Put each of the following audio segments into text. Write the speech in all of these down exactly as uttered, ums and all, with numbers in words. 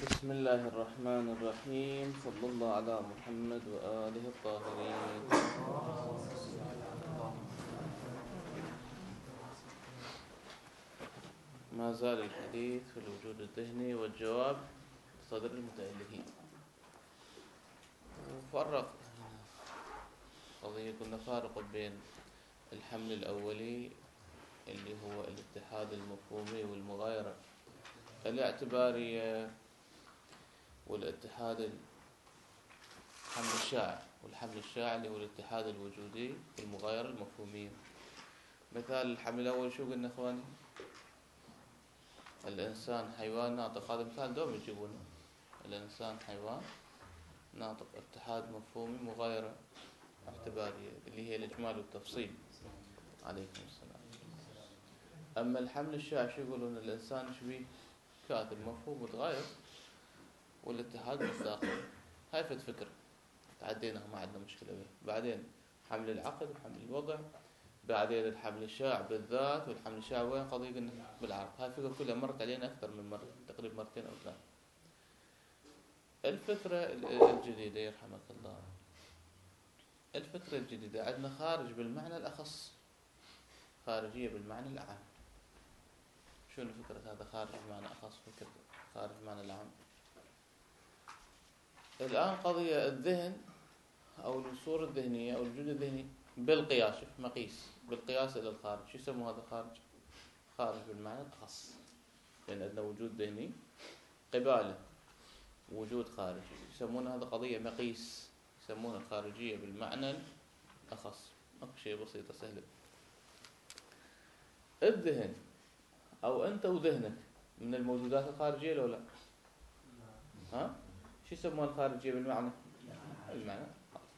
بسم الله الرحمن الرحيم، صلى الله على محمد وآله الطاهرين. ما زال الحديث في الوجود الذهني والجواب صدر المتألهين. فرق قضية كنا فارق بين الحمل الأولي اللي هو الاتحاد المفهومي والمغايرة الاعتبارية، والاتحاد الحمل الشاع والحمل الشاع اللي هو الاتحاد الوجودي والمغايرة المفهومية. مثال الحمل الأول شو قلنا إخواني؟ الإنسان حيوان ناطق، هذا مثال دوم يجيبونه. الإنسان حيوان ناطق، اتحاد مفهومي، مغايرة اعتبارية اللي هي الإجمال والتفصيل. عليكم السلام. أما الحمل الشاع شو يقولون؟ الإنسان شبيه كاتب مفهوم متغاير والاتحاد مصداقي. هاي فد فكرة تعديناها ما عندنا مشكلة بها. بعدين حمل العقد وحمل الوضع، بعدين الحمل الشاع بالذات والحمل الشاع وين قضية قلنا بالعرض. هاي الفكرة كلها مرت علينا أكثر من مرة، تقريبا مرتين أو ثلاث. الفكرة الجديدة يرحمك الله، الفكرة الجديدة عندنا خارج بالمعنى الأخص، خارجية بالمعنى الأعم. شنو فكرة هذا خارج بالمعنى الأخص؟ فكرة خارج بالمعنى الأعم. الآن قضية الذهن أو الصورة الذهنية أو الوجود الذهني بالقياس، شوف مقيس بالقياس إلى الخارج، شو يسموه هذا خارج؟ خارج بالمعنى الأخص، لأن عندنا وجود ذهني قباله وجود خارجي، يسمون هذا قضية مقيس، يسمونها الخارجية بالمعنى الأخص. أكو شيء بسيطة سهلة. الذهن أو أنت وذهنك من الموجودات الخارجية لو لا؟ ها؟ شو يسمون الخارجية بالمعنى؟ المعنى.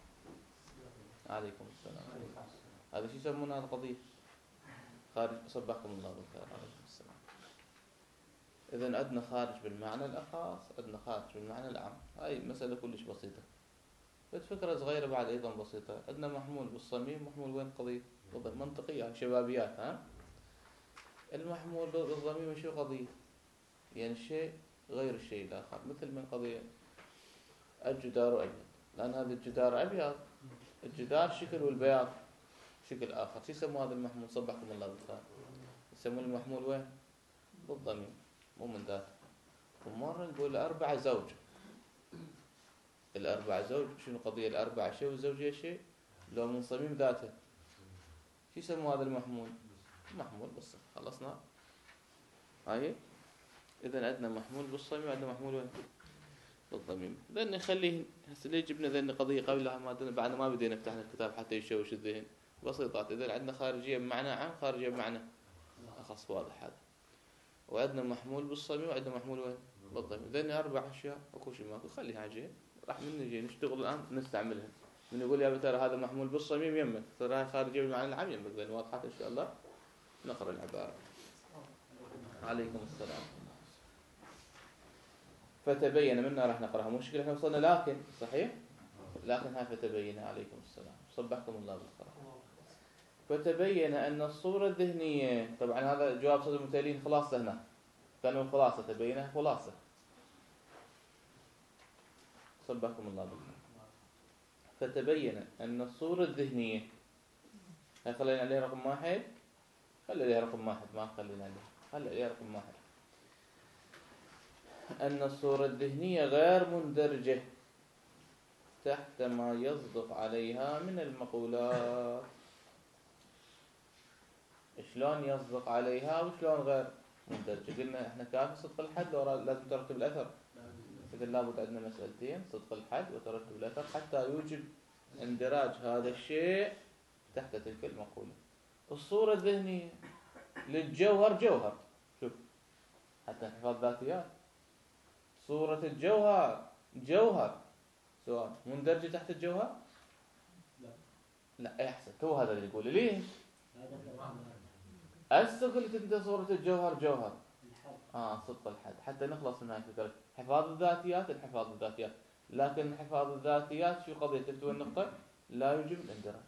عليكم السلام. هذا شو يسمون هذا القضية؟ خارج. صبحكم الله بالخير. عليكم السلام. إذن عندنا خارج بالمعنى الأخص، عندنا خارج بالمعنى العام. هاي مسألة كلش بسيطة. فكرة صغيرة بعد أيضا بسيطة. عندنا محمول بالصميم، محمول وين قضية؟ بالضبط منطقية شبابيات. ها؟ المحمول بالضميم شو قضية؟ يعني شيء غير الشيء الآخر، مثل من قضية الجدار أبيض، لأن هذا الجدار أبيض، الجدار شكل والبياض شكل آخر. شو يسمون هذا المحمول؟ صبحكم الله بالخير. يسمون المحمول وين؟ بالضميم، مو من ذاته. ومرة نقول الأربعة زوج. الأربعة زوج شنو قضية؟ الأربعة شيء والزوجية شيء، لو من صميم ذاته. شو يسمون هذا المحمول؟ محمول بالصميم. خلصنا هاي. إذا عندنا محمول بالصميم وعندنا محمول وين؟ بالضميم. لأن نخليه هسه ليه جبنا ذني قضية قبلها ما بعد ما بدينا فتحنا الكتاب حتى يشوش الذهن. بسيطات. إذا عندنا خارجية بمعنى عام، خارجية بمعنى أخص، واضح هذا. وعندنا محمول بالصميم وعندنا محمول وين؟ بالضميم. ذني أربع أشياء أكو شيء ماكو، خليها عجيب. راح من نجي نشتغل الآن نستعملها. من يقول يا ترى هذا محمول بالصميم يمك، ترى هاي خارجية بالمعنى العام يمك. ذني واضحة إن شاء الله. نقرأ العبارة. عليكم السلام. فتبين منا راح نقرأها مشكلة احنا وصلنا لكن صحيح؟ لكن هاي فتبين. عليكم السلام. صبحكم الله بالخير. فتبين أن الصورة الذهنية، طبعا هذا جواب صدر المتألهين خلاصة هنا. كانوا الخلاصة تبينها خلاصة. صبحكم الله بالخير. فتبين أن الصورة الذهنية، هاي خلينا عليها رقم واحد، خلي عليها رقم واحد ما خلينا عليها، خلي عليها رقم واحد. أن الصورة الذهنية غير مندرجة تحت ما يصدق عليها من المقولات. شلون يصدق عليها وشلون غير مندرجة؟ قلنا احنا كافي صدق الحد لازم ترتب الأثر. إذا لابد عندنا مسألتين، صدق الحد وترتب الأثر، حتى يوجب اندراج هذا الشيء تحت تلك المقولة. الصورة الذهنية للجوهر جوهر، شوف حتى حفاظ ذاتيات، صورة الجوهر جوهر، سؤال مندرجة تحت الجوهر؟ لا لا احسن. تو هذا اللي يقول ليه هسه قلت انت صورة الجوهر جوهر. اه صدق الحد حتى نخلص من هاي الفكرة. حفاظ الذاتيات الحفاظ الذاتيات، لكن حفاظ الذاتيات شو قضية تفتوى النقطة؟ لا يوجب الاندراج.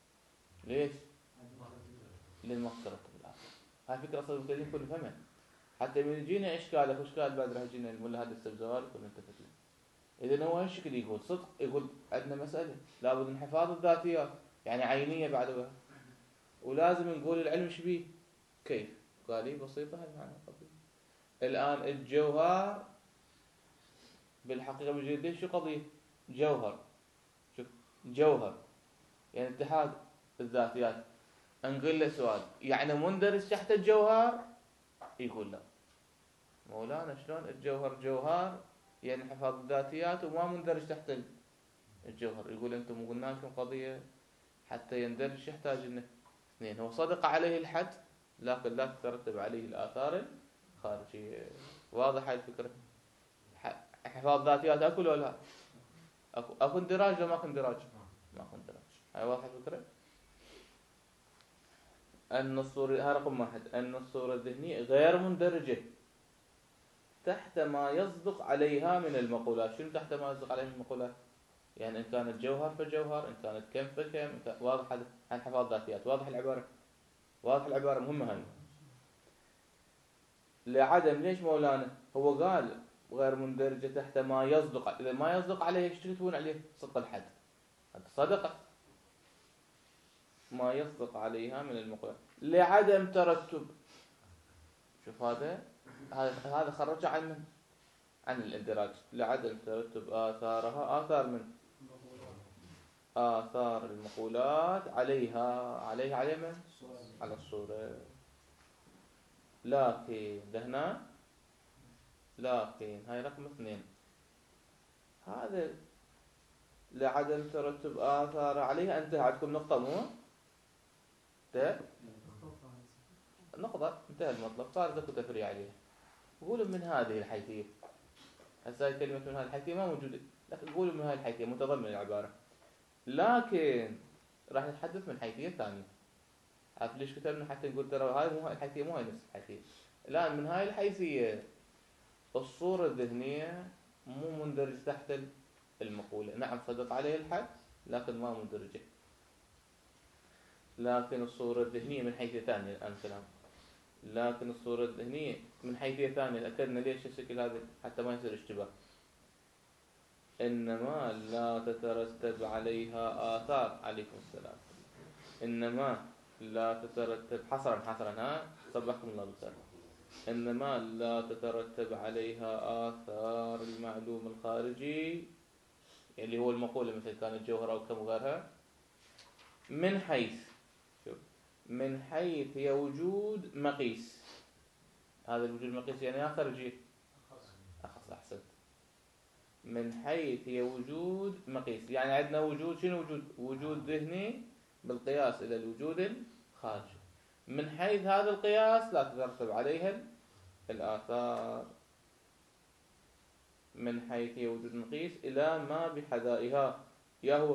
ليش؟ للمقصرة بالآخر. هاي فكرة صدق المتألهين كل فهمها. حتى من يجينا إشكال أكو إشكال بعد راح يجينا الملا هذا السبزوال يكون انتبه له. إذا هو هالشكل يقول صدق، يقول عندنا مسألة لابد من حفاظ الذاتيات يعني عينية بعدها، ولازم نقول العلم شبيه كيف. قال لي بسيطة هالمعنى قضية. الآن الجوهر بالحقيقة بجد شو قضية؟ جوهر. شوف جوهر يعني اتحاد الذاتيات. نقول له سؤال يعني مندرج تحت الجوهر؟ يقول لا. مولانا شلون الجوهر جوهر يعني حفاظ الذاتيات وما مندرج تحت الجوهر؟ يقول انتم قلنا لكم قضية حتى يندرج يحتاج انه اثنين، هو صدق عليه الحد لكن لا تترتب عليه الآثار الخارجية. واضح هاي الفكرة؟ حفاظ ذاتيات اكو ولا لا؟ اكو. اكو اندراج ولا ماكو اندراج؟ ماكو اندراج. هاي واضحة الفكرة؟ أن الصورة، هذا رقم واحد، أن الصورة الذهنية غير مندرجة تحت ما يصدق عليها من المقولات. شنو تحت ما يصدق عليها من المقولات؟ يعني إن كانت جوهر فجوهر، إن كانت كم فكم، إن كان... واضح هذا عن حفاظ ذاتيات. واضح العبارة؟ واضح العبارة مهمة هاي. لعدم ليش مولانا؟ هو قال غير مندرجة تحت ما يصدق، إذا ما يصدق عليه ايش تكتبون عليه؟ صدق الحد. هذا صدق ما يصدق عليها من المقولات لعدم ترتب. شوف هذا هذا خرج عن من؟ عن الاندراج. لعدم ترتب آثارها، آثار من؟ آثار المقولات عليها. عليها على من؟ على الصورة. لكن دهنا لكن هاي رقم اثنين. هذا لعدم ترتب آثار عليها. أنت عندكم نقطة مو؟ انتهى نقطة، انتهى المطلب، صار ذاك تفريع عليها. قولوا من هذه الحيثية. هسه كلمة من هذه الحيثية ما موجودة، لكن قولوا من هذه الحيثية متضمن العبارة. لكن راح نتحدث من حيثية ثانية. عارف ليش كتبنا؟ حتى نقول ترى هاي مو هاي الحيثية، مو هاي نفس الحيثية. الآن من هاي الحيثية الصورة الذهنية مو مندرج تحت المقولة. نعم صدق عليه الحد لكن ما مندرجة. لكن الصورة الذهنية من حيثية ثانية الآن كلام. لكن الصورة الذهنية من حيثية ثانية. أكدنا ليش الشكل هذا حتى ما يصير اشتباه. إنما لا تترتب عليها آثار. عليكم السلام. إنما لا تترتب حصرا حصرا ها صبحكم الله بالخير. إنما لا تترتب عليها آثار المعلوم الخارجي اللي هو المقولة مثل كانت جوهر أو كم وغيرها من حيث شوف من حيث هي وجود مقيس. هذا الوجود المقيس يعني يا خارجي أخص أحسن. من حيث هي وجود مقيس يعني عندنا وجود شنو وجود؟ وجود ذهني بالقياس إلى الوجود الخارجي. من حيث هذا القياس لا تترتب عليها الآثار. من حيث هي وجود مقيس إلى ما بحذائها يهو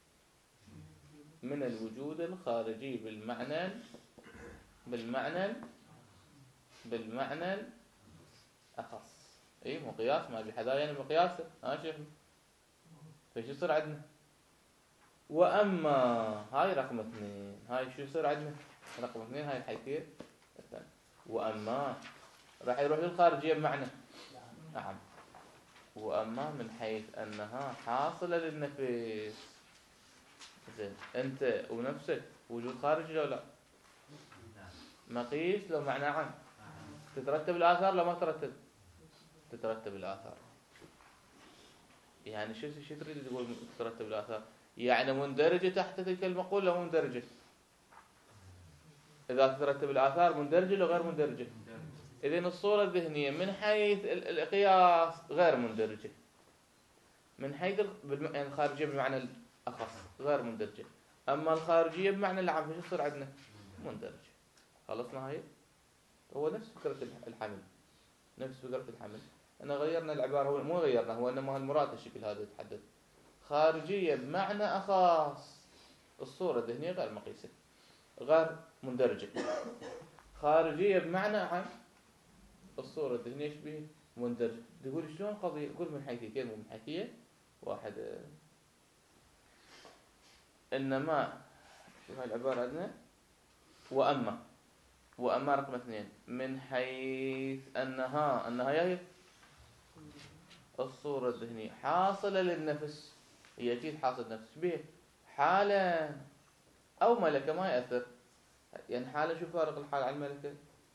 من الوجود الخارجي بالمعنى بالمعنى بالمعنى أخص. إيه مقياس ما بحذائها يعني مقياسه. ها شوف فيش يصير عندنا. وأما هاي رقم اثنين. هاي شو يصير عندنا؟ رقم اثنين هاي الحيثية الثانية. وأما راح يروح للخارجية بمعنى نعم. وأما من حيث أنها حاصلة للنفس. زين أنت ونفسك وجود خارجي لو لا؟ مقيس لو معنى عن. تترتب الآثار لو ما ترتب؟ تترتب الآثار. يعني شو شو تريد تقول تترتب الآثار؟ يعني مندرجة تحت تلك المقولة لو مندرجة. إذا تترتب الآثار مندرجة لو غير مندرجة؟ إذن الصورة الذهنية من حيث القياس غير مندرجة. من حيث الخارجية بمعنى الأخص غير مندرجة. أما الخارجية بمعنى العام شو يصير عندنا؟ مندرجة. خلصنا هاي؟ هو نفس فكرة الحمل. نفس فكرة الحمل. أنا غيرنا العبارة، هو مو غيرنا، هو إنما المراد الشكل هذا يتحدث. خارجية بمعنى أخص. الصورة الذهنية غير مقيسة غير مندرجة. خارجية بمعنى عام. الصورة الذهنية شبيه مندرجة. تقول شلون قضية؟ قول من حيثيتين مو من حيثية واحدة. إنما شوف هاي العبارة عندنا. وأما وأما رقم اثنين من حيث أنها أنها هي الصورة الذهنية حاصلة للنفس، هي أكيد حاصل نفس به حالة أو ملكة ما يأثر. يعني حالة شو فارق الحال عن الملكة؟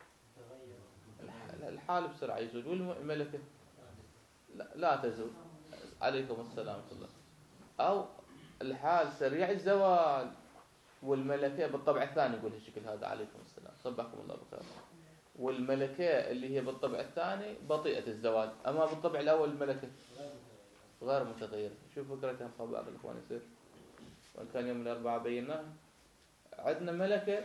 الحال بسرعة يزول والملكة لا, لا تزول. عليكم السلام ورحمة الله. أو الحال سريع الزوال والملكة بالطبع الثاني يقول هالشكل هذا. عليكم السلام صبحكم الله بخير. والملكة اللي هي بالطبع الثاني بطيئة الزوال، أما بالطبع الأول الملكة غير متغيرة. شوف فكرتها مخبأة بالإخوان يصير، وإن كان يوم الأربعاء بيناها. عندنا ملكة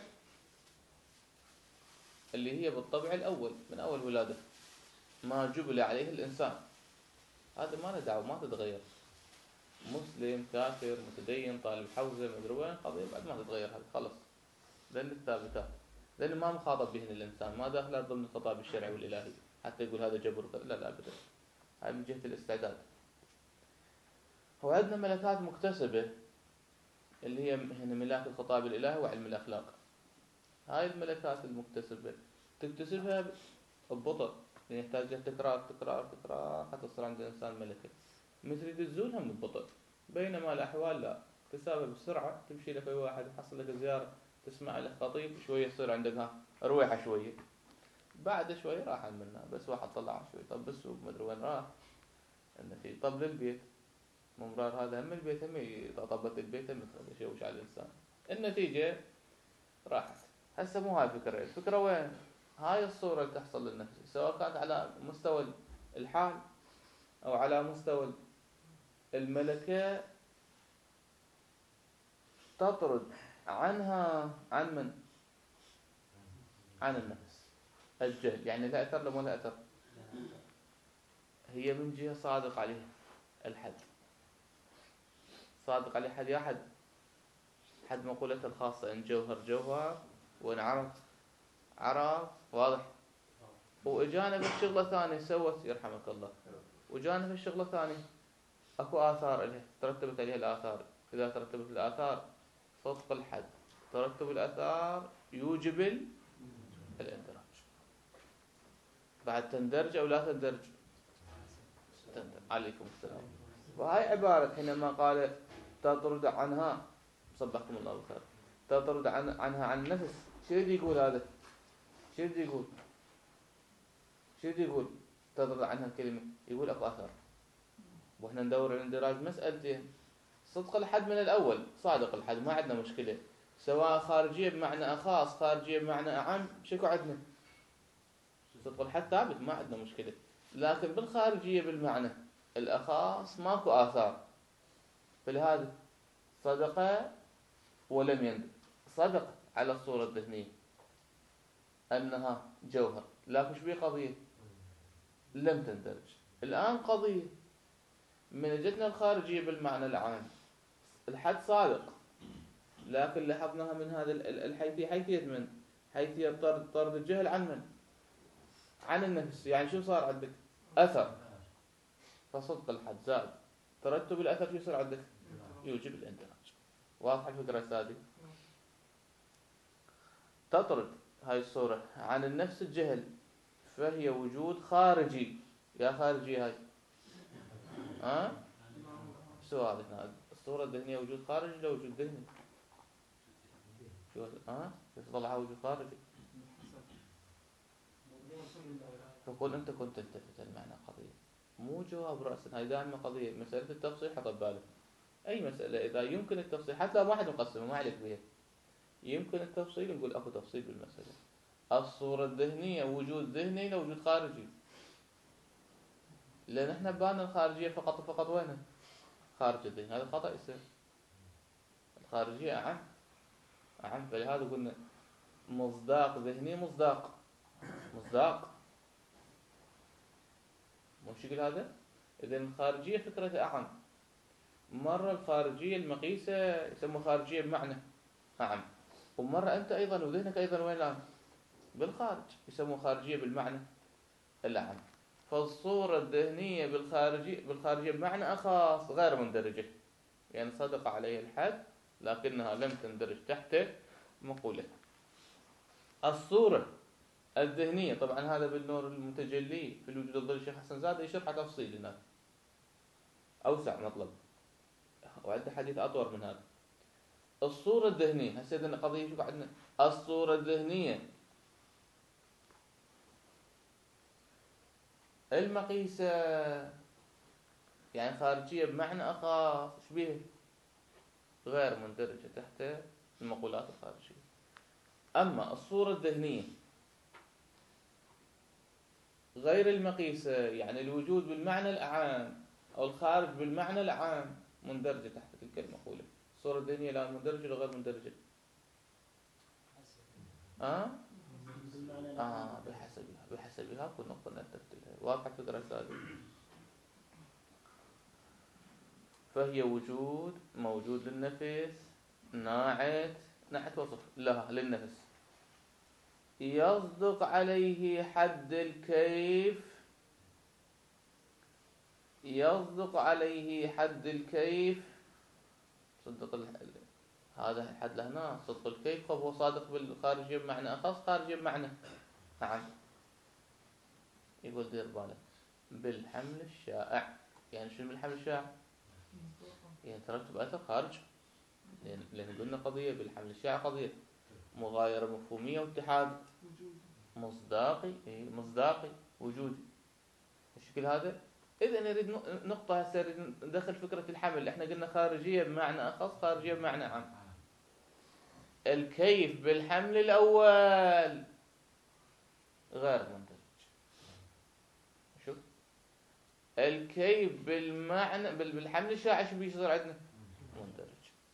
اللي هي بالطبع الأول من أول ولادة ما جبل عليه الإنسان، هذا ما له دعوة ما تتغير. مسلم كافر متدين طالب حوزة مدري وين قضية بعد ما تتغير هذه خلص، لأن الثابتات لأن ما مخاطب بهن الإنسان، ما داخل ضمن الخطاب الشرعي والإلهي حتى يقول هذا جبر. لا لا أبدا، هاي من جهة الاستعداد. هو عندنا ملكات مكتسبة اللي هي هنا ملاك الخطاب الإلهي وعلم الأخلاق. هاي الملكات المكتسبة تكتسبها ببطء، يعني يحتاج تكرار تكرار تكرار حتى تصير عند الإنسان ملكة. مثل تزولها من البطء، بينما الأحوال لا، اكتسابها بسرعة. تمشي لك أي واحد يحصل لك زيارة تسمع له خطيب شوية يصير عندك ها رويحة شوية، بعد شوية راح منها. بس واحد طلع شوي طب بالسوق مدري وين راح النتيجة. طب للبيت ممرار هذا هم البيت هم طبت البيت هم يشوش على الإنسان، النتيجة راحت. هسه مو هاي الفكرة. الفكرة وين؟ هاي الصورة اللي تحصل للنفس سواء كانت على مستوى الحال أو على مستوى الملكة تطرد عنها عن من؟ عن النفس الجهل. يعني لا أثر لهم ولا أثر، هي من جهة صادق عليه الحد، صادق عليه حد يا حد حد مقولته الخاصة إن جوهر جوهر وإن عرف عرف واضح. وإجانب الشغلة ثانية سوت يرحمك الله، وجانب الشغلة ثانية أكو آثار إليه ترتبت عليها الآثار. إذا ترتبت الآثار صدق الحد ترتب الآثار يوجب الاندراج. بعد تندرج أو لا تندرج؟ تندرج. عليكم السلام. وهاي عبارة حينما قال تطرد عنها صبحكم الله بالخير تطرد عن عنها عن النفس. شو يريد يقول هذا؟ شو يريد يقول؟ شو يريد يقول تطرد عنها الكلمة؟ يقول أكو آثار، وإحنا ندور الاندراج مسألتين. صدق الحد من الأول صادق الحد ما عندنا مشكلة، سواء خارجية بمعنى خاص خارجية بمعنى أعم شكو عندنا صدق الحد ثابت ما عندنا مشكلة. لكن بالخارجية بالمعنى الأخاص ماكو آثار، فلهذا صدق ولم يندر. صدق على الصورة الذهنية أنها جوهر، لكن شو بيه قضية لم تندرج. الآن قضية من جتنا الخارجية بالمعنى العام الحد صادق، لكن لاحظناها من هذا الحيثية. حيثية من؟ حيثية طرد طرد الجهل عن من؟ عن النفس. يعني شو صار عندك؟ أثر، فصدق الحد زاد ترتب الأثر شو يصير عندك؟ يوجب الاندراج. واضح الفكرة السادسة؟ تطرد هاي الصورة عن النفس الجهل، فهي وجود خارجي. يا خارجي هاي ها؟ سؤال هنا الصورة الذهنية وجود خارجي لا وجود ذهني؟ شو ها؟ كيف طلعها وجود خارجي؟ فقول أنت كنت تلتفت المعنى قضية مو جواب رأسا. هاي دائما قضية مسألة التفصيل حط ببالك. أي مسألة إذا يمكن التفصيل حتى لو واحد مقسمه ما عليك بها يمكن التفصيل نقول أكو تفصيل بالمسألة. الصورة الذهنية وجود ذهني لا وجود خارجي، لأن احنا بان الخارجية فقط فقط وينها؟ خارج الذهن. هذا خطأ يصير، الخارجية أعم أعم. فلهذا قلنا مصداق ذهني مصداق مصداق مش يقول هذا. إذن الخارجية فكرة أعم. مرة الخارجية المقيسة يسمى خارجية بمعنى أعم، ومرة أنت أيضا وذهنك أيضا وين الآن؟ بالخارج يسمى خارجية بالمعنى الأعم. فالصورة الذهنية بالخارجية بالخارجية بمعنى أخاص غير مندرجة، يعني صدق عليه الحد لكنها لم تندرج تحت مقولة. الصورة الذهنية، طبعا هذا بالنور المتجلي في الوجود الظلي الشيخ حسن زاد يشرح تفصيل هناك أوسع مطلب، وعنده حديث أطول من هذا. الصورة الذهنية هسه عندنا قضية، شوف عندنا الصورة الذهنية المقيسة يعني خارجية بمعنى أخص شبيه غير مندرجة تحت المقولات الخارجية. أما الصورة الذهنية غير المقيسة يعني الوجود بالمعنى الأعام أو الخارج بالمعنى العام مندرجة تحت تلك المقولة. الصورة الذهنية لا مندرجة ولا غير مندرجة؟ آه؟ آه بحسبها بحسبها كل نقطة نرتبتها. واضحة الفكرة هذه؟ فهي وجود موجود للنفس ناعت ناعت وصف لها للنفس يصدق عليه حد الكيف يصدق عليه حد الكيف صدق ال... هذا الحد لهنا صدق الكيف هو صادق بالخارجية بمعنى أخص خارجية بمعنى نعم. يقول دير بالك بالحمل الشائع يعني شنو بالحمل الشائع؟ يعني ترتب أثر خارج، لأن, لأن قلنا قضية بالحمل الشائع قضية مغايرة مفهومية واتحاد مصداقي إيه مصداقي وجودي الشكل هذا. إذا نريد نقطة هسه ندخل فكرة الحمل. إحنا قلنا خارجية بمعنى أخص خارجية بمعنى عام. الكيف بالحمل الأول غير منتج. شوف الكيف بالمعنى بالحمل الشائع شو بيصير عندنا؟ مندرج.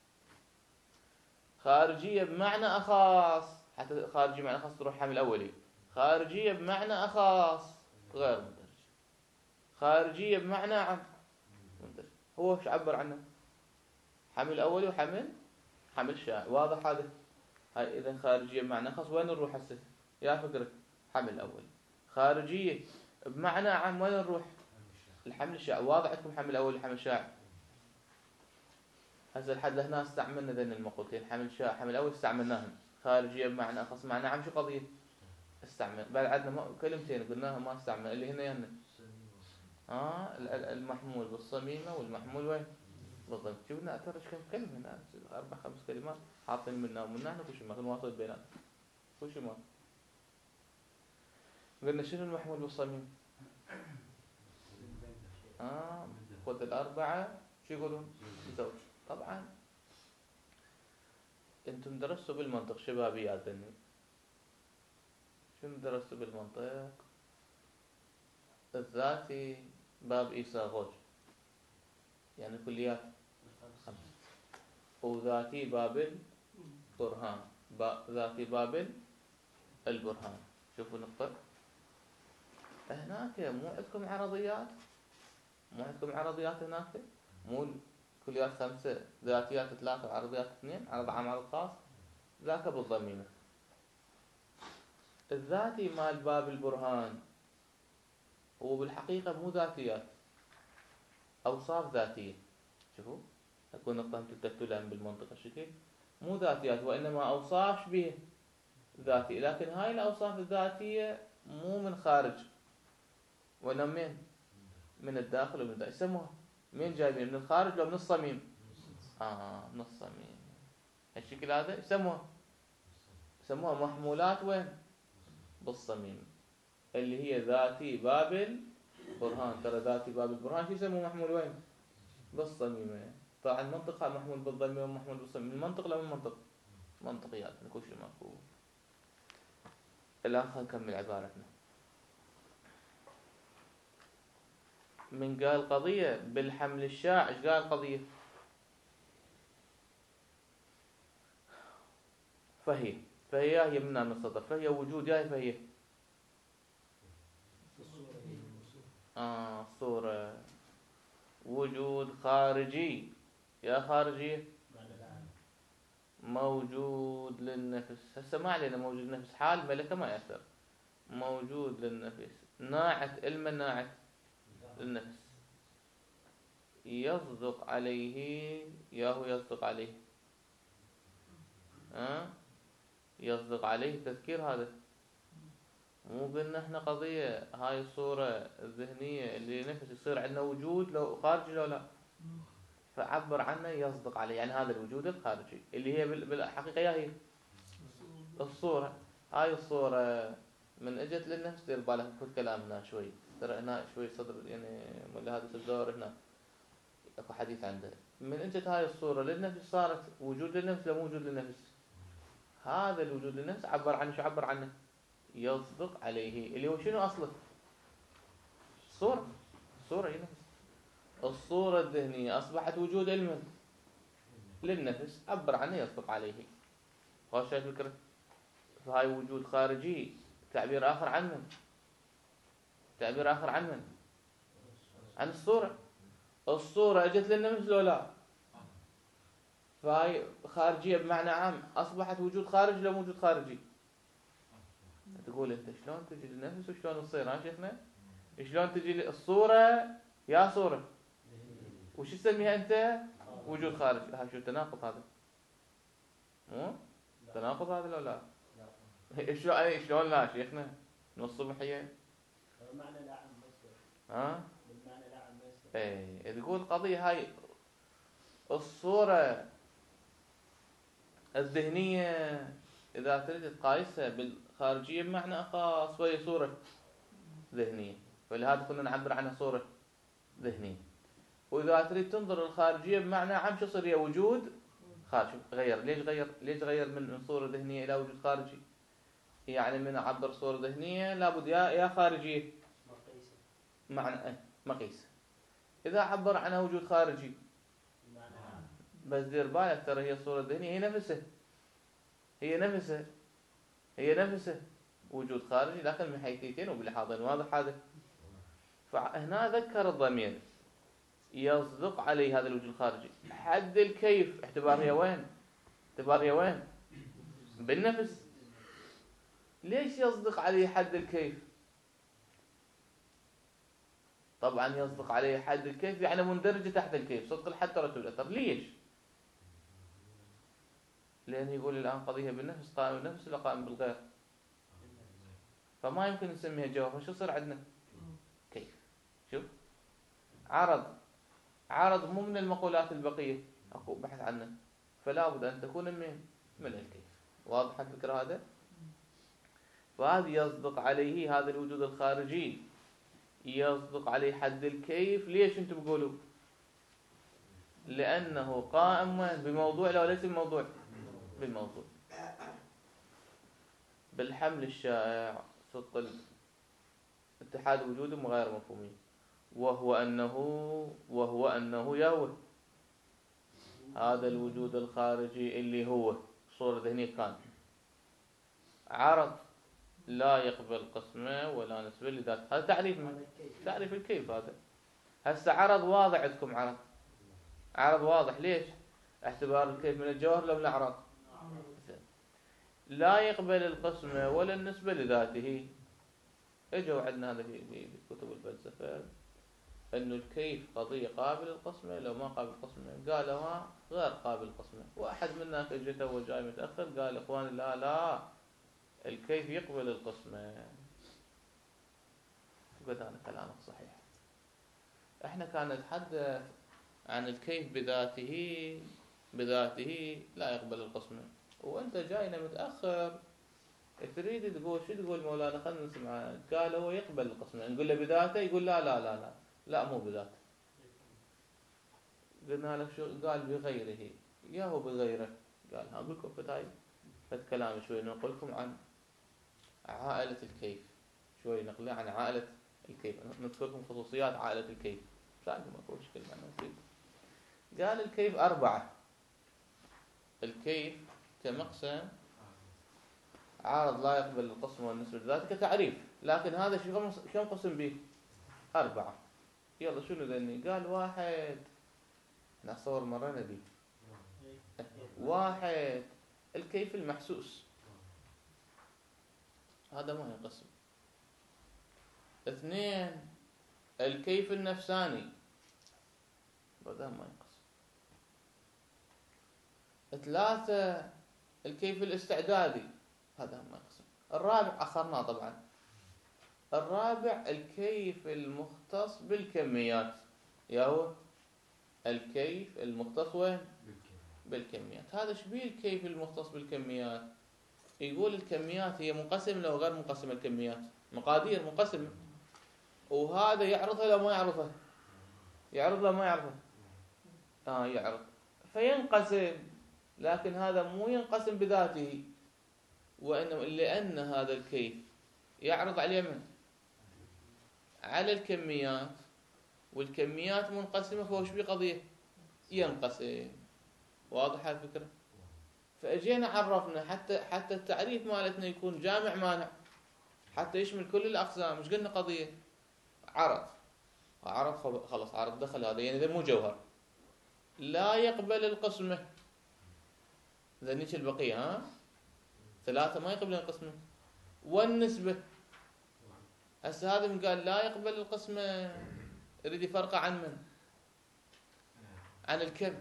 خارجية بمعنى أخص حتى خارجية بمعنى أخص تروح حمل أولي. خارجية بمعنى أخص غير مندرج. خارجية بمعنى عام مندرج. هو ايش عبر عنه؟ حمل أولي وحمل حمل شائع. واضح هذا؟ هاي إذا خارجية بمعنى أخص وين نروح هسه؟ يا فكرة حمل أولي. خارجية بمعنى عام وين نروح؟ الحمل الشائع. واضح عندكم حمل أولي حمل شائع؟ هسه لحد لهنا استعملنا ذين المقولتين حمل شائع حمل أول استعملناهم. خارجية بمعنى أخص معنى عام شو قضية؟ استعمل. بعد عندنا كلمتين قلناها ما استعمل اللي هنا يعني آه المحمول بالصميمة والمحمول وين؟ بالضبط. شوفنا ترى كم كلمة هنا أربع خمس كلمات حاطين منا ومنا هنا كل ما كل واصل بيناتهم كل ما قلنا شنو المحمول بالصميم؟ آه خذ الأربعة شو يقولون؟ زوج. طبعا انتم درستوا بالمنطق شبابيات ذني. شنو درستوا بالمنطق؟ الذاتي باب إيساغوج يعني كليات خمس، وذاتي باب البرهان با... ذاتي باب البرهان. شوفوا نقطة هناك مو عندكم عرضيات مو عندكم عرضيات هناك مو كليات خمسة ذاتيات ثلاثة وعرضيات اثنين عرض عام عرض خاص ذاك بالضميمة. الذاتي مال باب البرهان هو بالحقيقة مو ذاتيات أوصاف ذاتية. شوفوا أكون نقطة تلتفتوا لهم بالمنطقة الشكل مو ذاتيات وإنما أوصاف شبيه ذاتية. لكن هاي الأوصاف الذاتية مو من خارج وإنما من من الداخل ومن الداخل. يسموها من جايبين من الخارج لو من الصميم؟ آه من الصميم. الشكل هذا يسموها يسموها محمولات وين؟ بالصميم اللي هي ذاتي باب البرهان. ترى ذاتي باب البرهان شو يسموه محمول وين؟ بالصميم. طبعا المنطق محمول بالضميم ومحمول بالصميم. المنطق لو من منطق منطقيات نكون شو ماكو. الآن خلينا نكمل عبارتنا. من قال قضية بالحمل الشائع ايش قال قضية؟ فهي فهي هي من الصدر فهي وجود يا فهي آه صورة وجود خارجي يا خارجي موجود للنفس. هسه ما علينا موجود للنفس حال ملكة ما يأثر. موجود للنفس ناعت علما ناعت للنفس يصدق عليه يا هو يصدق عليه. أه؟ يصدق عليه تذكير هذا. مو قلنا احنا قضية هاي الصورة الذهنية اللي نفس يصير عندنا وجود لو خارجي لو لا، فعبر عنه يصدق عليه، يعني هذا الوجود الخارجي اللي هي بالحقيقة هي الصورة. هاي الصورة من اجت للنفس، دير بالك في كلامنا شوي، ترى هنا شوي صدر يعني ولا هذا الدور هنا اكو حديث عنده. من اجت هاي الصورة للنفس صارت وجود للنفس لا مو وجود للنفس. هذا الوجود للنفس عبر عنه، شو عبر عنه؟ يصدق عليه، اللي هو شنو اصله؟ الصورة. الصورة هي نفس. الصورة الذهنية اصبحت وجود لمن؟ للنفس، عبر عنه يصدق عليه. خلاص شايف الفكرة؟ فهاي وجود خارجي، تعبير آخر عن من؟ تعبير آخر عن من؟ عن الصورة. الصورة اجت للنفس لو لا؟ فهاي خارجية بمعنى عام، أصبحت وجود خارجي لو وجود خارجي؟ تقول أنت شلون تجي للنفس وشلون تصير؟ ها شيخنا؟ شلون تجي الصورة يا صورة وش تسميها أنت؟ وجود خارجي. ها شو التناقض هذا؟ مو؟ تناقض هذا لو لا؟ شلون شلون لا شيخنا؟ من الصبحية؟ بمعنى لا عم يصير. ها؟ بالمعنى لا عم يصير. ايه تقول القضية هاي الصورة الذهنية إذا تريد تقايسها بالخارجية بمعنى خاص وهي صورة ذهنية، فلهذا كنا نعبر عنها صورة ذهنية. وإذا تريد تنظر الخارجية بمعنى عام شو صار؟ هي وجود خارجي. غير ليش غير ليش غير من صورة ذهنية إلى وجود خارجي؟ يعني من أعبر صورة ذهنية لابد يا يا خارجية مقيسة. معنى إيه مقيسة. إذا عبر عنها وجود خارجي بس دير بالك ترى هي الصورة الذهنية هي نفسها هي نفسها هي نفسها وجود خارجي لكن من حيثيتين وبلحاظين. واضح هذا؟ فهنا ذكر الضمير يصدق عليه هذا الوجود الخارجي. حد الكيف اعتبارها وين؟ اعتبارها وين؟ بالنفس. ليش يصدق عليه حد الكيف؟ طبعا يصدق عليه حد الكيف يعني مندرجة تحت الكيف، صدق الحد ترتب الأثر. ليش؟ لأن يقول الآن قضية بالنفس، قائم بالنفس ولا قائم بالغير؟ فما يمكن نسميها جوهر. شو صار عندنا؟ كيف. شوف عرض عرض مو من المقولات البقية أكو بحث عنه، فلا بد أن تكون من من الكيف. واضح الفكرة هذا؟ فهذا يصدق عليه هذا الوجود الخارجي، يصدق عليه حد الكيف. ليش أنتم بتقولوا؟ لأنه قائم بموضوع لا ليس بموضوع بالموضوع بالحمل الشائع صدق اتحاد وجودهم غير مفهومين، وهو أنه وهو أنه يهوى هذا الوجود الخارجي اللي هو صورة ذهنية كان عرض لا يقبل قسمة ولا نسبة لذات. هذا تعريف من تعريف الكيف. هذا هسه عرض واضح عندكم، عرض عرض واضح. ليش؟ اعتبار الكيف من الجوهر لو من الأعراض. لا يقبل القسمة ولا النسبة لذاته. اجوا عندنا هذا في في كتب الفلسفة انه الكيف قضية قابل للقسمة لو ما قابل القسمة، قالوا ما غير قابل للقسمة. واحد منا اجى تو جاي متأخر قال اخواني لا لا الكيف يقبل القسمة. قلت انا كلامك صحيح، احنا كان نتحدث عن الكيف بذاته بذاته لا يقبل القسمة، وانت جاينا متأخر تريد تقول شو تقول مولانا خلنا نسمع. قال هو يقبل القسمة، نقول له بذاته يقول لا لا لا لا لا مو بذاته. قلنا له شو؟ قال بغيره. يا هو بغيره. قال ها اقول لكم فتاي فت كلام شوي نقول لكم عن عائلة الكيف، شوي نقل عن عائلة الكيف، نذكر لكم خصوصيات عائلة الكيف. لا ما اقول مشكلة معنا نصيب. قال الكيف أربعة. الكيف كمقسم عارض لا يقبل القسم والنسبة لذاته كتعريف، لكن هذا شو كم قسم به؟ أربعة. يلا شنو ذني؟ قال واحد نصور مرة ندي واحد الكيف المحسوس، هذا ما ينقسم. اثنين الكيف النفساني، هذا ما ينقسم. ثلاثة الكيف الاستعدادي، هذا ما يقسم. الرابع أخرناه طبعا. الرابع الكيف المختص بالكميات. يا هو الكيف المختص وين؟ بالكميات. هذا شبيه الكيف المختص بالكميات؟ يقول الكميات هي منقسمة لو غير منقسمة. الكميات مقادير منقسمة، وهذا يعرضها لو ما يعرضها. يعرض لو ما يعرضها. آه يعرض فينقسم، لكن هذا مو ينقسم بذاته، وإنما لأن هذا الكيف يعرض على اليمن على الكميات، والكميات منقسمة، فهو شبيه قضية ينقسم. واضحة الفكرة؟ فأجينا عرفنا حتى حتى التعريف مالتنا يكون جامع مانع، حتى يشمل كل الأقسام. مش قلنا قضية عرض عرض خلاص، عرض دخل هذا، يعني ذا مو جوهر، لا يقبل القسمة. ذنيش البقية ها ثلاثة ما يقبل القسمة. والنسبة هسه هذا من قال لا يقبل القسمة، يريد يفرقه عن من؟ عن الكم.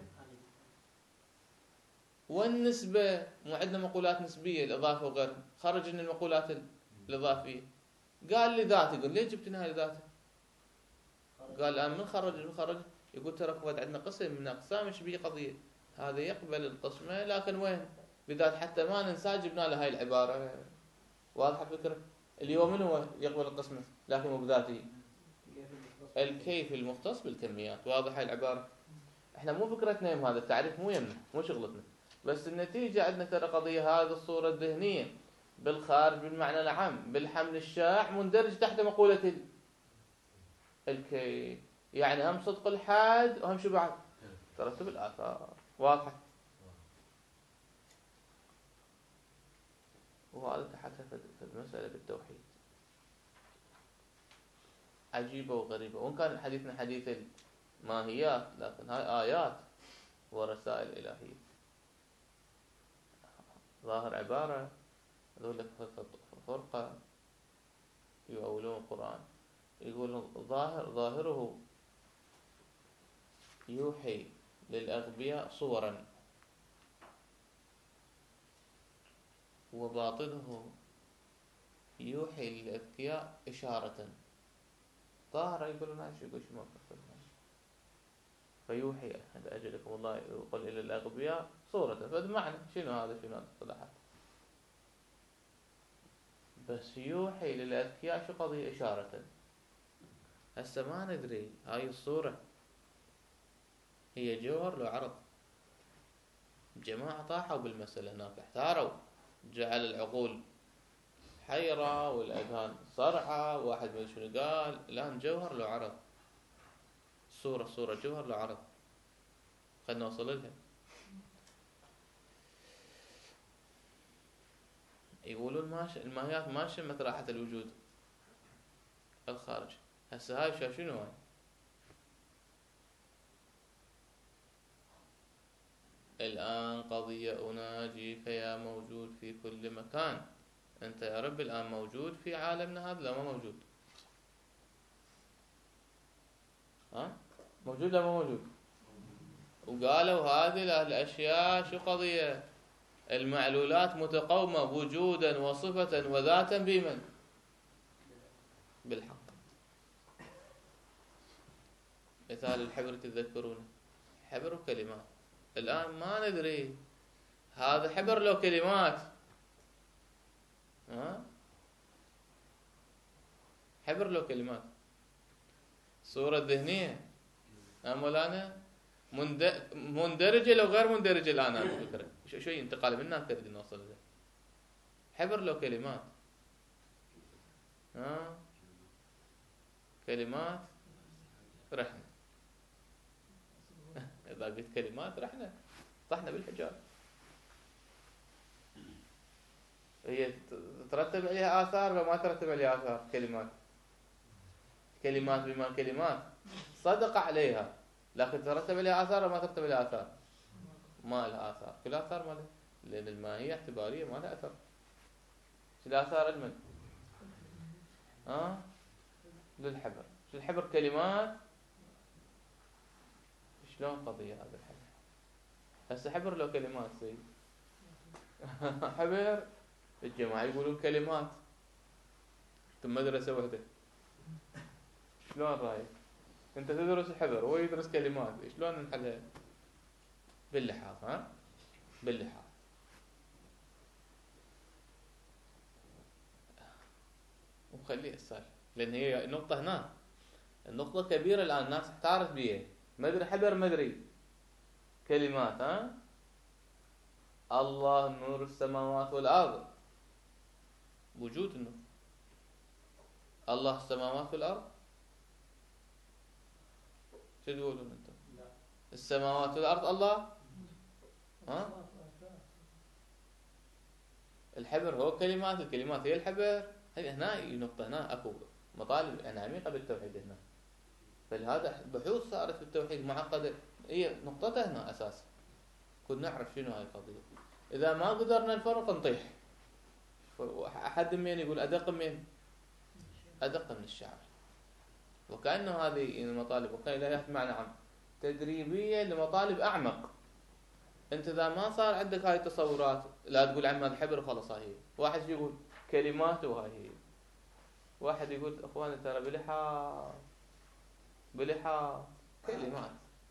والنسبة مو عندنا مقولات نسبية، الإضافة وغيرها، خرج من المقولات الإضافية. قال لي ذاته، يقول ليه جبت هاي ذاته؟ قال الآن من خرج من خرج يقول ترى فقط عندنا قسم من أقسام شبيه قضية، هذا يقبل القسمة، لكن وين؟ بذات حتى ما ننسى جبنا له هاي العبارة. واضحة الفكرة؟ اليوم من هو يقبل القسمة لكن مو بذاته؟ الكيف المختص بالكميات. واضحة العبارة؟ احنا مو فكرتنا هذا التعريف، مو يمنا، مو شغلتنا، بس النتيجة عندنا ترى قضية هذه الصورة الذهنية بالخارج بالمعنى العام بالحمل الشائع مندرج تحت مقولة الكيف. يعني هم صدق الحاد وهم شو بعد؟ ترتب الآثار. واضحة؟ وهذا تحدث في المسألة بالتوحيد عجيبة وغريبة، وإن كان حديثنا حديث الماهيات، لكن هاي آيات ورسائل إلهية. ظاهر عبارة يقول لك فرقة يؤولون القرآن، يقول ظاهر ظاهره يوحي للأغبياء صورا، وباطنه يوحي للأذكياء إشارة. ظاهر يقولون هاي شو يقول شو ما فيوحي أجلكم الله يقول إلى الأغبياء صورة. فالمعنى شنو هذا؟ شنو هذا الصلاحات؟ بس يوحي للأذكياء شو قضية إشارة. هسه ما ندري هاي الصورة هي جوهر لو عرض. جماعة طاحوا بالمسألة هناك، احتاروا، جعل العقول حيرة والأذهان صرعة، واحد ما شنو قال. الآن جوهر لو عرض، صورة صورة جوهر لو عرض، خلنا نوصل لها. يقولون ماشي الماهيات ما شمت راحة الوجود الخارج. هسه هاي شاف شنو هاي؟ الآن قضية أناجيك يا موجود في كل مكان. أنت يا رب الآن موجود في عالمنا هذا، لا ما موجود؟ ها؟ موجود لا ما موجود؟ وقالوا هذه الأشياء شو قضية؟ المعلولات متقومة وجودا وصفة وذاتا بمن؟ بالحق. مثال الحبر تذكرون، حبر وكلمات. الآن ما ندري هذا حبر لو كلمات. ها؟ حبر لو كلمات. صورة ذهنية مولانا مندرجة لو غير مندرجة. الآن هذه الفكرة شيء انتقال منها تريد نوصل له. حبر لو كلمات. ها؟ كلمات رحنا. إذا قلت كلمات رحنا طحنا بالحجاب. هي ترتب عليها آثار وما ترتب عليها آثار. كلمات كلمات بما كلمات صدق عليها، لكن ترتب عليها آثار وما ترتب عليها آثار. ما لها آثار، كل آثار ما لها، لأن الماهية اعتبارية ما لها أثر. شو الآثار المن؟ ها؟ للحبر. شو الحبر؟ كلمات. شلون قضية هذا الحبر؟ هسه حبر لو كلمات سيد. حبر الجماعة يقولون كلمات، ثم مدرسة وحدة، شلون رايك؟ انت تدرس حبر وهو يدرس كلمات، شلون نحلها؟ باللحاظ، ها؟ باللحاظ. وخليه السالفة، لان هي النقطة هنا، النقطة كبيرة الان، الناس احتارت بيها، ما ادري حبر ما ادري كلمات، ها؟ الله نور السماوات والارض، وجود النور. الله السماوات والارض، شو تقولون انتم؟ لا. السماوات والارض الله، ها؟ الحبر هو كلمات، الكلمات هي الحبر. هي هنا نقطة، هنا اكو مطالب يعني عميقة بالتوحيد هنا. فلهذا بحوث صارت في التوحيد معقدة، هي نقطتها هنا اساسا. كنا نعرف شنو هاي القضية. اذا ما قدرنا نفرق نطيح. احد من يقول ادق من ادق من الشعر. وكأنه هذه المطالب وكأن لا معنى عام تدريبية لمطالب اعمق. انت اذا ما صار عندك هاي التصورات لا تقول عم هذا حبر وخلاص هاي هي. واحد يقول كلمات وهاي هي. واحد يقول اخواني ترى بلحاظ بلحاظ كلمات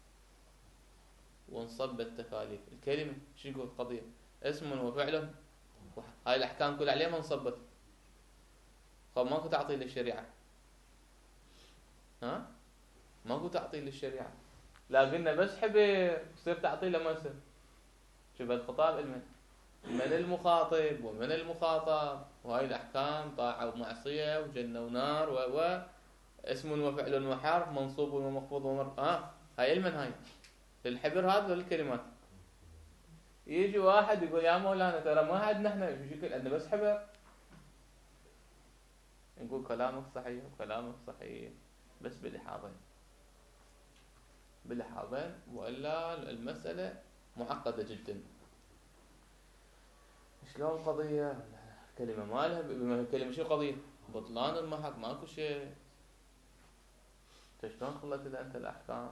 وانصب التكاليف. الكلمة شو يقول قضية اسم وفعل، هاي الاحكام كلها عليه ما انصبت. طب ماكو تعطيل للشريعة، ها؟ ماكو تعطيل للشريعة. لا قلنا بس حبر يصير تعطيل لما يصير. شوف الخطاب المن من المخاطب ومن المخاطب، وهاي الأحكام طاعة ومعصية وجنة ونار و و اسم وفعل وحرف منصوب ومخفوض ومر اه هاي المن هاي للحبر هذا للكلمات. يجي واحد يقول يا مولانا ترى ما عندنا احنا بشكل عندنا بس حبر. نقول كلامك صحيح وكلامك صحيح بس بلحاظين بلحاظين والا المسألة معقدة جدا. شلون قضية كلمة مالها بما كلمة شو قضية بطلان المحق ماكو شيء. شلون خلت اذا انت الاحكام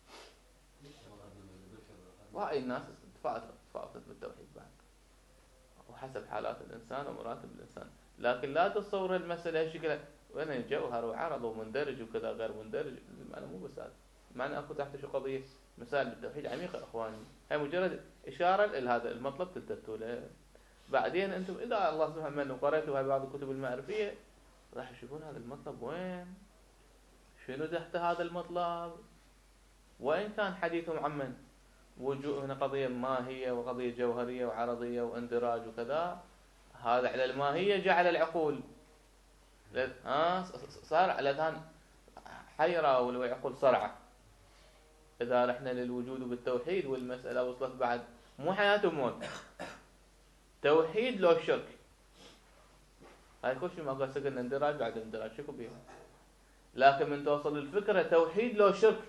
وهاي الناس تفاوتت تفاوتت بالتوحيد بعد وحسب حالات الانسان ومراتب الانسان. لكن لا تصور المسألة هالشكل وين جوهر وعرض ومندرج وكذا غير مندرج. المعنى مو بس هذا، معنى اكو تحت شو قضية مسائل بالتوحيد عميقة اخواني. هي مجرد اشارة لهذا المطلب تلتفتوا له. بعدين انتم اذا الله سبحانه من وقرأتوا هاي بعض الكتب المعرفية راح تشوفون هذا المطلب وين، شنو تحت هذا المطلب. وإن كان حديثهم عمن وجوه هنا قضية ماهية وقضية جوهرية وعرضية واندراج وكذا، هذا على الماهية جعل العقول ها صار على ذهن حيرة والعقول صرعة. إذا رحنا للوجود بالتوحيد والمسألة وصلت بعد مو حياة وموت، توحيد لو شرك. هاي كل شيء ما قلت قلنا اندراج بعد اندراج شكو بيها. لكن من توصل الفكرة توحيد لو شرك.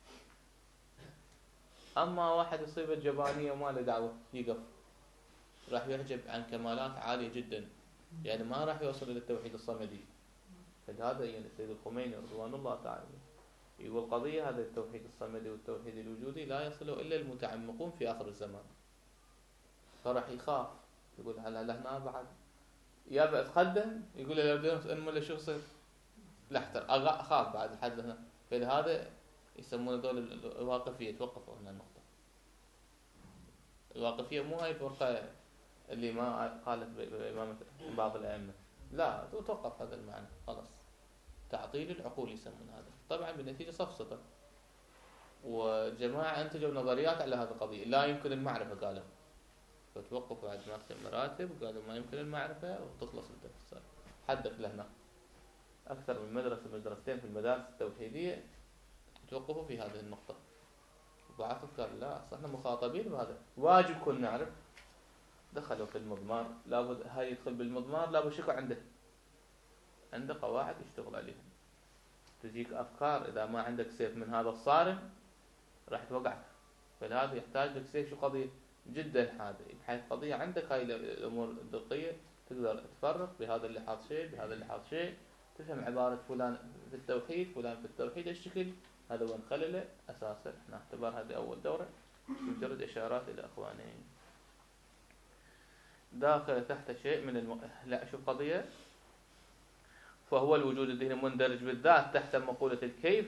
أما واحد يصيبه جبانية وما له دعوة يقف راح يحجب عن كمالات عالية جدا، يعني ما راح يوصل إلى التوحيد الصمدي. فهذا يعني السيد الخميني رضوان الله تعالى يقول قضية هذا التوحيد الصمدي والتوحيد الوجودي لا يصل إلا المتعمقون في آخر الزمان. فراح يخاف يقول هلا هنا بعد يا اتقدم يقول له لو انمل شو يصير لا احتر اخاف بعد الحد هنا. فلهذا يسمونه دول الواقفيه. توقفوا هنا النقطه. الواقفيه مو هاي الفرقه اللي ما قالت بامامه بعض الائمه، لا توقف هذا المعنى خلاص. تعطيل العقول يسمون هذا. طبعا بالنتيجه سفسطه وجماعه انتجوا نظريات على هذه القضيه. لا يمكن المعرفه قالوا، فتوقفوا عند ناس المراتب وقالوا ما يمكن المعرفة وتخلص التفسير. حدث لهنا أكثر من مدرسة مدرستين في المدارس التوحيدية توقفوا في هذه النقطة. وبعثوا قال لا احنا مخاطبين بهذا واجب كنا نعرف. دخلوا في المضمار، لابد هاي يدخل بالمضمار لابد شكو عنده عنده قواعد يشتغل عليها. تجيك أفكار إذا ما عندك سيف من هذا الصارم راح توقعك. فلهذا يحتاج لك سيف شو قضية جدا حاده بحيث قضية عندك هاي الأمور الدقية تقدر تفرق بهذا اللي حاط شيء بهذا اللي حاط شيء، تفهم عبارة فلان في التوحيد فلان في التوحيد الشكل هذا وين خلله أساسا. نعتبر هذه أول دورة مجرد إشارات إلى أخوانين. داخل تحت شيء من الم... لا شوف قضية. فهو الوجود الذهني مندرج بالذات تحت مقولة الكيف،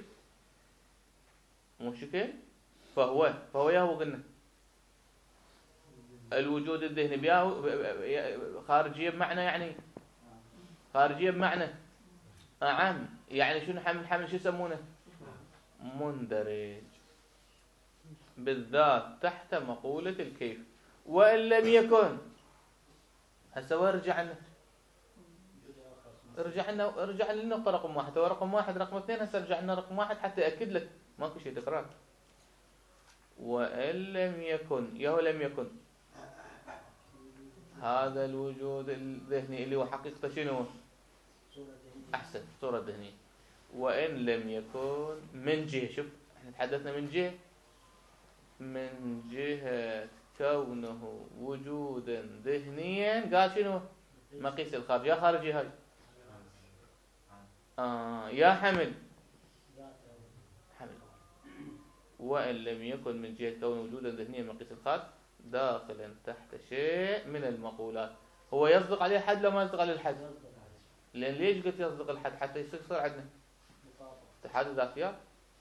مو شكل. فهو فهو يا هو قلنا الوجود الذهني بيا خارجية بمعنى يعني خارجية بمعنى أعم، يعني شنو حمل حمل شو يسمونه؟ مندرج بالذات تحت مقولة الكيف. وإن لم يكن هسه وارجع لنا ارجع لنا ارجع للنقطة رقم واحد. هو رقم واحد رقم اثنين، هسه ارجع لنا رقم واحد حتى يأكد لك ماكو شيء تكرار. وإن لم يكن يا هو لم يكن هذا الوجود الذهني اللي هو حقيقته شنو؟ أحسن صورة ذهنية. وإن لم يكن من جهة، شوف احنا تحدثنا من جهة من جهة كونه وجودا ذهنيا، قال شنو؟ مقيس الخارج. يا خارجي هاي آه يا حمل حمل. وإن لم يكن من جهة كونه وجودا ذهنيا مقيس الخارج داخلا تحت شيء من المقولات. هو يصدق عليه حد لو ما يصدق عليه الحد؟ لأن ليش قلت يصدق الحد؟ حتى يصير عندنا اتحاد الذاتيات.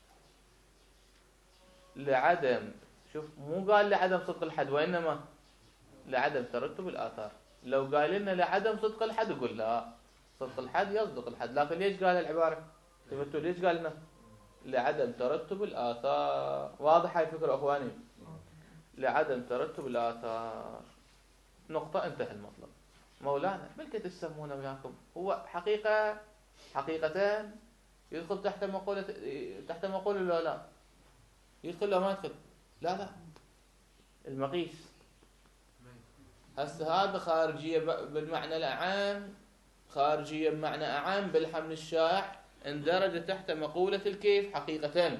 لعدم شوف مو قال لعدم صدق الحد، وإنما لعدم ترتب الآثار. لو قال لنا لعدم صدق الحد يقول لا، صدق الحد يصدق الحد. لكن ليش قال العبارة؟ تفتوا ليش قال لنا لعدم ترتب الآثار؟ واضح هاي الفكرة أخواني؟ لعدم ترتب الآثار. نقطة، انتهى المطلب. مولانا ملكة تسمونه وياكم هو حقيقة حقيقتان يدخل تحت مقولة تحت مقولة لا لا يدخل لا ما يدخل؟ لا لا المقيس هسه هذا خارجية بالمعنى الأعام، خارجية بمعنى أعام بالحمل الشائع، اندرج تحت مقولة الكيف حقيقتان.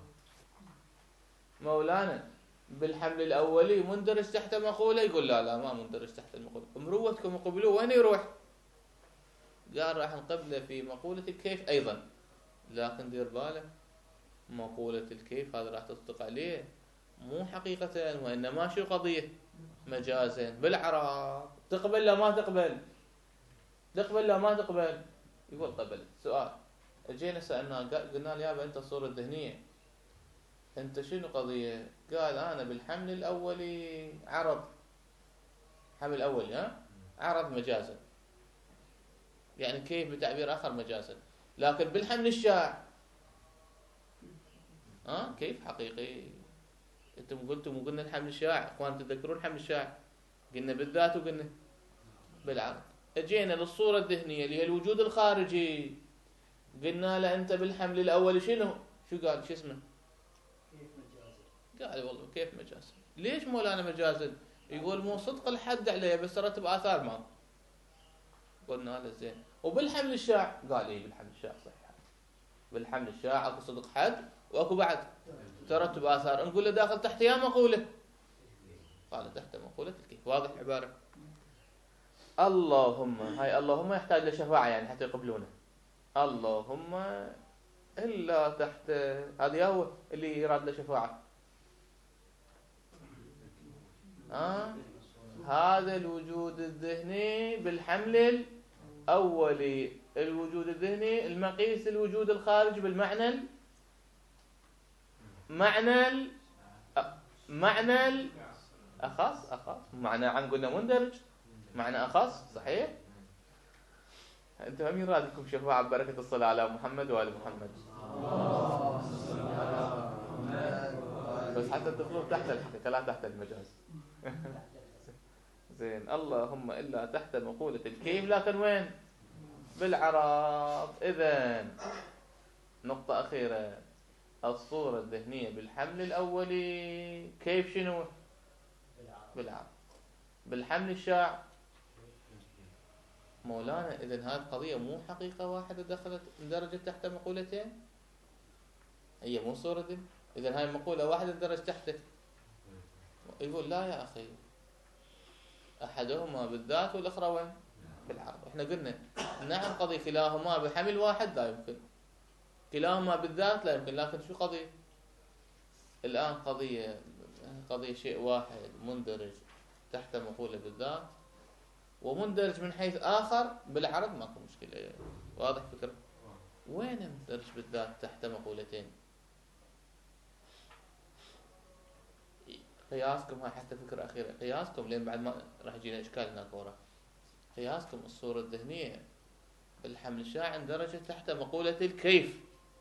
مولانا بالحمل الأولي مندرج تحت مقولة، يقول لا لا ما مندرج تحت المقولة. مروتكم قبلوه وين يروح؟ قال راح نقبله في مقولة الكيف أيضا، لكن دير بالك مقولة الكيف هذا راح تصدق عليه مو حقيقة، وإنما شو قضية؟ مجازا بالعرب. تقبل لا ما تقبل؟ تقبل لا ما تقبل؟ يقول قبل. سؤال اجينا سألناه قلنا له يابا انت الصورة الذهنية انت شنو قضية؟ قال انا بالحمل الاولي عرض، حمل الاولي ها عرض مجازا، يعني كيف بتعبير اخر مجازا. لكن بالحمل الشائع ها كيف حقيقي. انتم قلتم وقلنا الحمل الشائع، اخوان تذكرون الحمل الشائع قلنا بالذات وقلنا بالعرض. اجينا للصورة الذهنية اللي هي الوجود الخارجي، قلنا له انت بالحمل الاولي شنو؟ شو قال؟ شو اسمه؟ كيف مجازا. قال والله كيف مجازا. ليش مولانا مجازا؟ يقول مو صدق الحد عليه بس ترتب آثار ما. قلنا له زين. وبالحمل الشائع قال ايه بالحمل الشائع صحيح، بالحمل الشائع اكو صدق حد واكو بعد ترتب آثار. نقول له داخل تحت يا مقولة، قال تحت مقولة الكيف. واضح العبارة؟ اللهم هاي اللهم يحتاج لشفاعة يعني حتى يقبلونه. اللهم إلا تحت هذا هو اللي يراد له شفاعة. آه؟ هذا الوجود الذهني بالحمل الأولي، الوجود الذهني المقيس الوجود الخارج بالمعنى ال... معنى ال... معنى ال... أخص أخص معنى عم قلنا مندرج معنى أخص صحيح. أنتم هم يراد لكم شفاعة ببركة الصلاة على محمد وآل محمد. بس حتى تدخلون تحت الحقيقة لا تحت المجاز. زين. اللهم إلا تحت مقولة الكيف، لكن وين؟ بالعرب. إذن نقطة أخيرة، الصورة الذهنية بالحمل الأولي كيف شنو؟ بالعرب. بالحمل الشائع مولانا إذن هذه القضية مو حقيقة واحدة دخلت اندرجت تحت مقولتين، هي مو صورة ذهنية. إذن هاي مقولة واحدة اندرجت تحته. يقول لا يا أخي أحدهما بالذات والأخرى وين؟ بالعرب. إحنا قلنا نعم قضية كلاهما بحمل واحد لا يمكن، كلاهما بالذات لا يمكن، لكن شو قضية؟ الآن قضية قضية شيء واحد مندرج تحت مقولة بالذات ومندرج من حيث آخر بالعرض ماكو مشكلة. واضح فكرة؟ وين مندرج بالذات تحت مقولتين؟ قياسكم هاي حتى فكرة أخيرة، قياسكم لين بعد ما راح يجينا إشكال هناك ورا. قياسكم الصورة الذهنية بالحمل الشاع اندرجت تحت مقولة الكيف،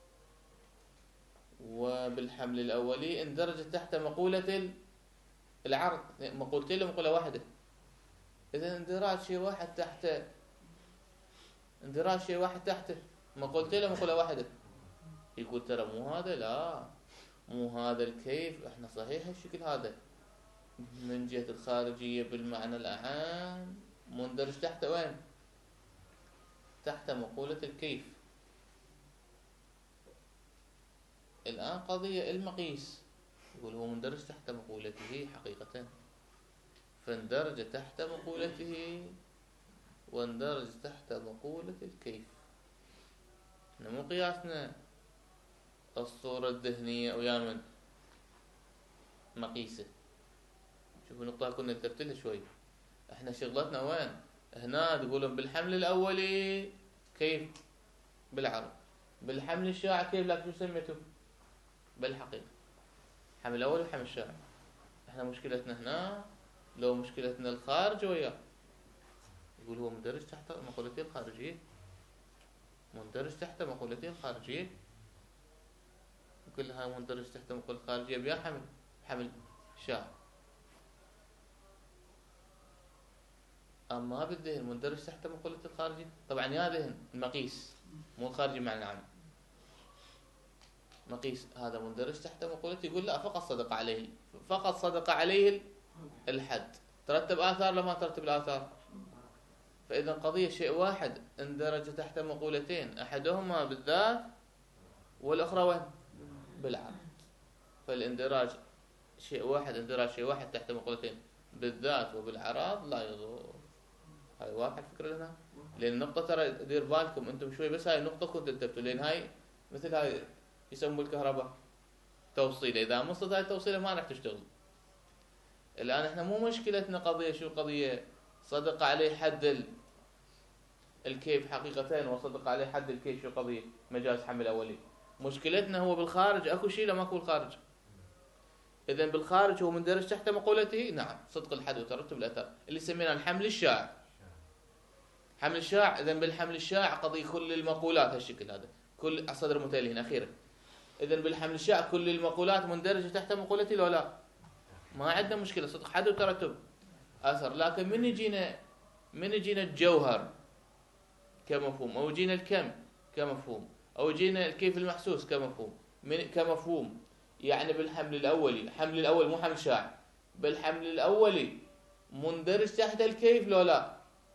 وبالحمل الأولي اندرجت تحت مقولة العرض، مقولتين لمقولة واحدة. إذا اندراج شيء واحد تحت اندراج شيء واحد تحته مقولتين لمقولة واحدة. يقول ترى مو هذا، لا مو هذا الكيف، احنا صحيح الشكل هذا من جهة الخارجية بالمعنى الأعام مندرج تحت وين؟ تحت مقولة الكيف. الآن قضية المقيس، يقول هو مندرج تحت مقولته حقيقة، فاندرج تحت مقولته واندرج تحت مقولة الكيف. احنا مو قياسنا الصورة الذهنية ويا من مقيسة. شوفوا النقطة كنا ذكرت لها شوي. احنا شغلتنا وين؟ هنا تقولون بالحمل الأولي كيف بالعرض، بالحمل الشاع كيف، لكن شو سميته؟ بالحقيقة حمل الأول وحمل الشاع. احنا مشكلتنا هنا لو مشكلتنا الخارج وياه. يقول هو مندرج تحت مقولتين الخارجية، مندرج تحت مقولتين الخارجية، وكلها مندرج تحت مقولة الخارجية بيا حمل حمل شاع. أما بالذهن مندرج تحت مقولة الخارجي، طبعا يا ذهن المقيس مو الخارجي معنى عام. مقيس هذا مندرج تحت مقولته، يقول لا فقط صدق عليه، فقط صدق عليه الحد. ترتب آثار لما ترتب الآثار. فإذا قضية شيء واحد اندرج تحت مقولتين، أحدهما بالذات والأخرى وين؟ بالعرض. فالاندراج شيء واحد اندراج شيء واحد تحت مقولتين بالذات وبالعراض لا يضر. هاي واضحة الفكرة لنا. لأن النقطة ترى دير بالكم أنتم شوي، بس هاي النقطة كنت انتبهتوا، لأن هاي مثل هاي يسموا الكهرباء توصيلة، إذا مصت هاي التوصيلة ما راح تشتغل. الآن احنا مو مشكلتنا قضية شو قضية صدق عليه حد الكيف حقيقتين وصدق عليه حد الكيف شو قضية مجاز حمل أولي. مشكلتنا هو بالخارج اكو شيء لا ماكو بالخارج. إذا بالخارج هو مندرج تحت مقولته نعم صدق الحد وترتب الأثر اللي سميناه الحمل الشاع. حمل الشاع، إذا بالحمل الشاع قضية كل المقولات هالشكل هذا، كل صدر متالين أخيرا. إذا بالحمل الشاع كل المقولات مندرجة تحت مقولتي لو لا؟ ما عندنا مشكلة صدق حد وترتب أثر. لكن من يجينا من يجينا الجوهر كمفهوم، أو يجينا الكم كمفهوم، أو يجينا الكيف المحسوس كمفهوم من كمفهوم. يعني بالحمل الأولي، حمل الأول مو حمل شاع، بالحمل الأولي مندرج تحت الكيف لو لا؟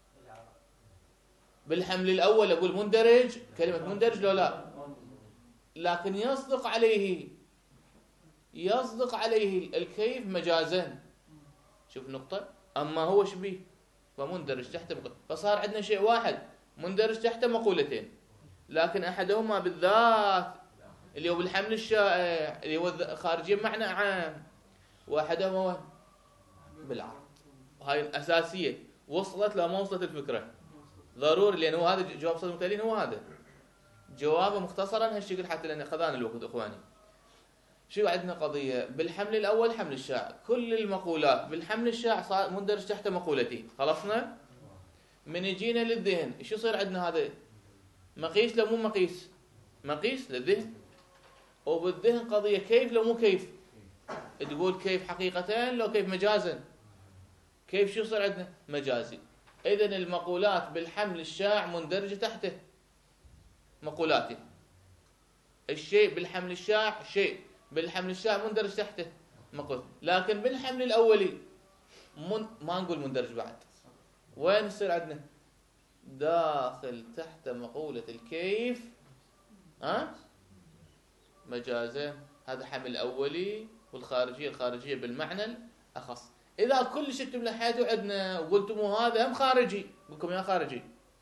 بالحمل الأول أقول مندرج، كلمة مندرج لو لا؟ لكن يصدق عليه يصدق عليه الكيف مجازا. شوف النقطة. أما هو شبيه فمندرج تحت مقولة، فصار عندنا شيء واحد مندرج تحت مقولتين، لكن أحدهما بالذات اللي هو بالحمل الشائع اللي هو خارجي بمعنى عام، وأحدهما بالعرض. هاي الأساسية. وصلت لو ما وصلت الفكرة ضروري، لأن هو هذا جواب صدر المتالين، هو هذا جوابه مختصرا هالشكل حتى لأن خذانا الوقت إخواني. شو عندنا قضية بالحمل الأول حمل الشاع، كل المقولات بالحمل الشاع صار مندرج تحت مقولتين. خلصنا. من يجينا للذهن شو يصير عندنا؟ هذا مقيس لو مو مقيس؟ مقيس للذهن. وبالذهن قضية كيف لو مو كيف؟ تقول كيف حقيقة لو كيف مجازا. كيف شو يصير عندنا؟ مجازي. إذن المقولات بالحمل الشاع مندرجة تحته مقولاتي. الشيء بالحمل الشاع شيء بالحمل الشاع مندرج تحته مقول، لكن بالحمل الأولي من ما نقول مندرج بعد. وين يصير عندنا؟ داخل تحت مقولة الكيف ها مجازا. هذا حمل أولي، والخارجية الخارجية بالمعنى الأخص. إذا كل شيء تملحيته عندنا وقلتم هذا هم خارجي، قلكم يا خارجي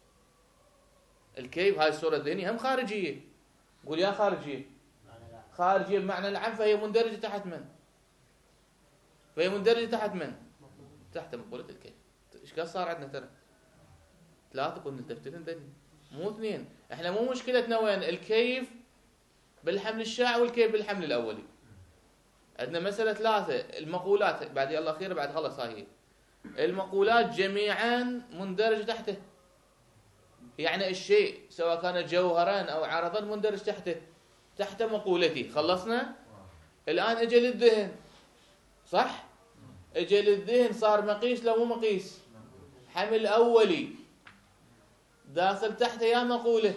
الكيف هاي الصورة الذهنية هم خارجية، قول يا خارجية خارجية بمعنى العام، فهي مندرجة تحت من؟ فهي مندرجة تحت من؟ تحت مقولة الكيف. إيش قد صار عندنا ترى؟ ثلاثة كنا نلتفتن دني مو اثنين. احنا مو مشكلتنا وين الكيف بالحمل الشائع والكيف بالحمل الاولي. عندنا مسألة ثلاثة المقولات بعد يلا الاخيرة بعد خلص هاي المقولات جميعا مندرجة تحته. يعني الشيء سواء كان جوهرا او عرضا مندرج تحته تحت مقولتي. خلصنا. الان اجى للذهن صح؟ اجى للذهن صار مقيس لو مو مقيس؟ حمل اولي داخل تحته يا مقوله.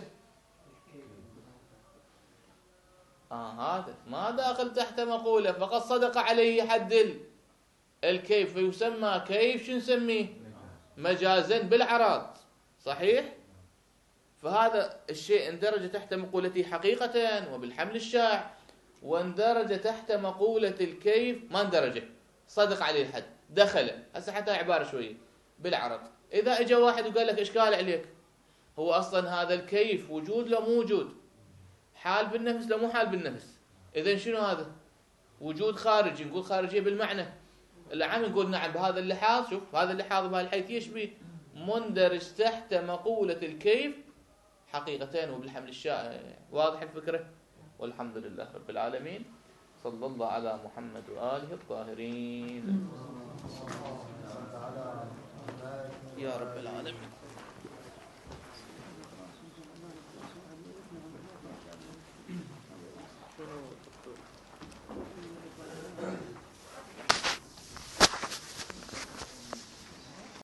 اه هذا ما داخل تحت مقوله فقد صدق عليه حد الكيف فيسمى كيف شو نسميه؟ مجازا بالعراض. صحيح؟ فهذا الشيء اندرج تحت مقولتي حقيقة وبالحمل الشائع، واندرج تحت مقولة الكيف ما اندرج صدق عليه الحد دخل. هسه حتى عبارة شوية بالعرض. إذا اجى واحد وقال لك إشكال عليك هو أصلا هذا الكيف وجود لو مو وجود؟ حال بالنفس لو مو حال بالنفس؟ إذن شنو هذا؟ وجود خارجي. نقول خارجية بالمعنى العام نقول نعم بهذا اللحاظ. شوف هذا اللحاظ بهالحيث به مندرج تحت مقولة الكيف حقيقتين وبالحمل الشائع. واضح الفكرة؟ والحمد لله رب العالمين. صلى الله على محمد وآله الطاهرين يا رب العالمين.